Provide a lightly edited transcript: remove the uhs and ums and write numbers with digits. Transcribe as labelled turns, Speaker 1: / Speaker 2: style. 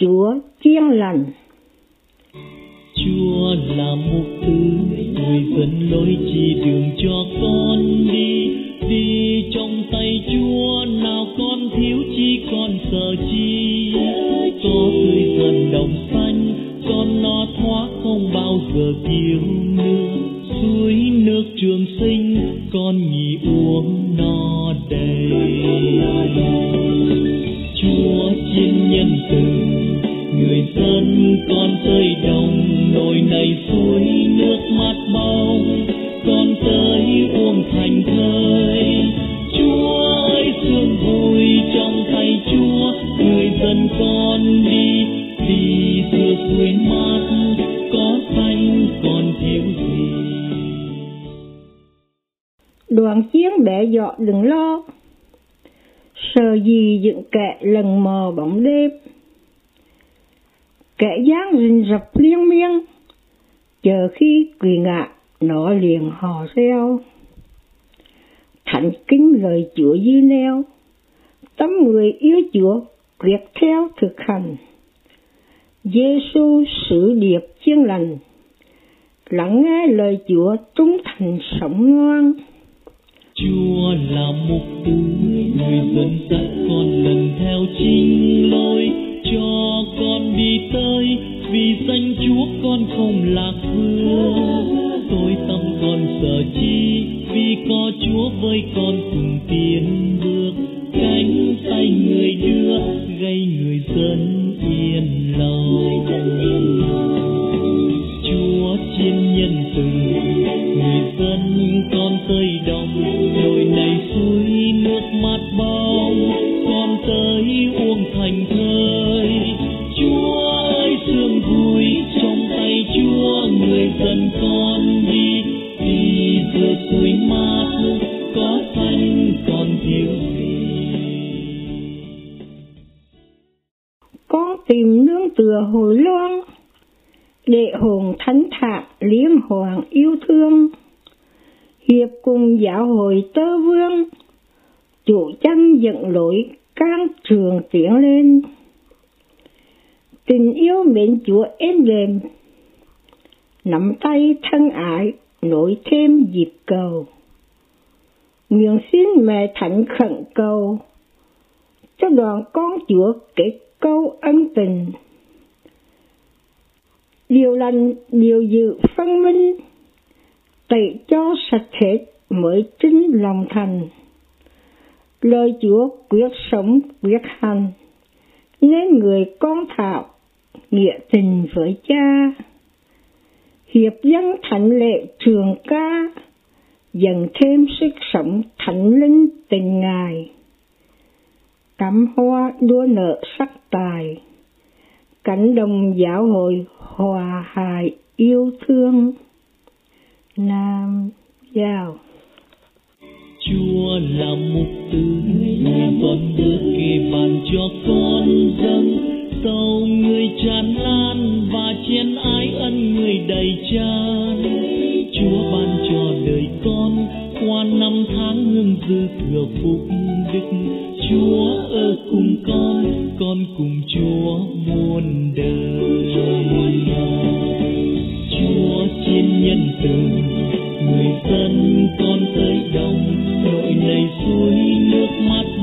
Speaker 1: Chúa chiêng lành.
Speaker 2: Chúa là mục tư, người dẫn lối chỉ đường cho con đi. Đi trong tay Chúa, nào con thiếu chi con sợ chi. Có tươi gần đồng xanh, con no thoát không bao giờ thiếu nước. Suối nước trường sinh, con nhì uống no đầy. Chúa chiên nhân từ, người dân con tới đồng. Nồi này suối nước mát bóng, con tới uống thành thơi. Chúa ơi sương vui trong tay Chúa, người dân con đi. Đi giữa suối mát, có xanh còn thiếu gì.
Speaker 1: Đoàn chiếng bẻ dọ đừng lo, sợ gì dựng kệ lần mò bóng đêm. Kẻ dáng rình rập liên miên, chờ khi quỳ ngã nó liền hò reo. Thánh kính lời Chúa dư neo, tấm người yêu Chúa quyết theo thực hành. Giê-xu sử điệp chiêng lành, lắng nghe lời Chúa trung thành sống ngoan.
Speaker 2: Chúa là mục tư, người dẫn dắt con lần theo chính lối. Cho con đi tới, vì danh Chúa con không lạc bước. Tôi tâm con sợ chi, vì có Chúa với con cùng tiến bước. Cánh tay người đưa, gây người dân yên lòng. Chúa chiên nhân từ, người dân con tới đồng. Nồi này suối nước mát bóng, con tới uống thành thơi. Chúa ơi sương vui trong tay Chúa, người dân con đi. Đi giữa suối mát, có xanh còn thiếu gì.
Speaker 1: Con tìm nương tựa hồi loan, để hồn thánh thạc liếng hoàng yêu thương. Hiệp cùng giáo hội tơ vương, chủ chân dựng lối can trường tiến lên. Tình yêu mến Chúa êm đềm, nắm tay thân ái nối thêm dịp cầu. Nguyện xin mẹ thánh khẩn cầu, cho đoàn con Chúa kết câu ân tình. Điều lành điều dự phân minh, tẩy cho sạch hết mới chính lòng thành. Lời Chúa quyết sống quyết hành, nên người con thạo nghĩa tình với cha. Hiệp dân thánh lễ trường ca, dần thêm sức sống thánh linh tình Ngài. Cắm hoa đua nở sắc tài, cánh đồng giáo hội hòa hài yêu thương. Nam Giao.
Speaker 2: Chúa là mục tư, người con bước kề bàn cho con dâng. Sâu người tràn lan và chen ái ân người đầy tràn. Chúa ban cho đời con qua năm tháng hương dư thừa phúc đức. Chúa ở cùng con cùng Chúa muôn đời. Chúa chiên nhân từ, người dân con tới đồng. Nồi này suối nước mát